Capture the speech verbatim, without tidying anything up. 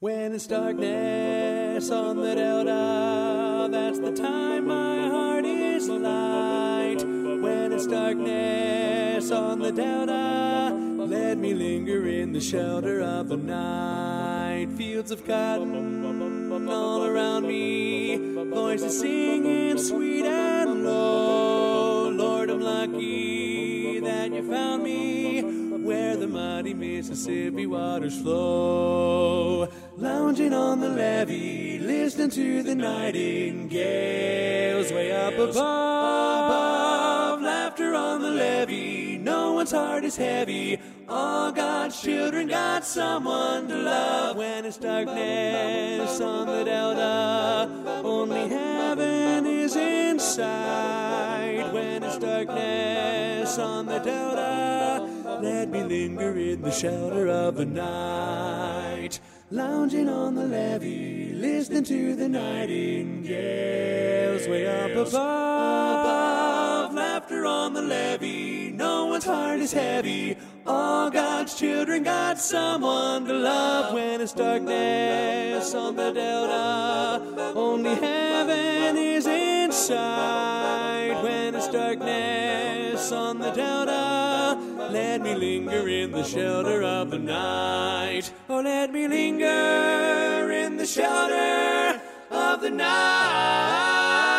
When it's darkness on the delta, that's the time my heart is light. When it's darkness on the delta, let me linger in the shelter of the night. Fields of cotton all around me, voices singing sweet and low. Lord, I'm lucky that you found me where the mighty Mississippi waters flow. Lounging on the levee, listening to the nightingales. Way up above, laughter on the levee. No one's heart is heavy. All God's children got someone to love. When it's darkness on the delta, only heaven is in sight. When it's darkness on the delta, let me linger in the shelter of the night. Lounging on the levee, listening to the nightingales. Way up above, laughter on the levee. No one's heart is heavy. All God's children got someone to love. When it's darkness on the delta, only heaven is in sight. When it's darkness on the delta, let me linger in the shelter of the night. Oh, let me linger in the shelter of the night.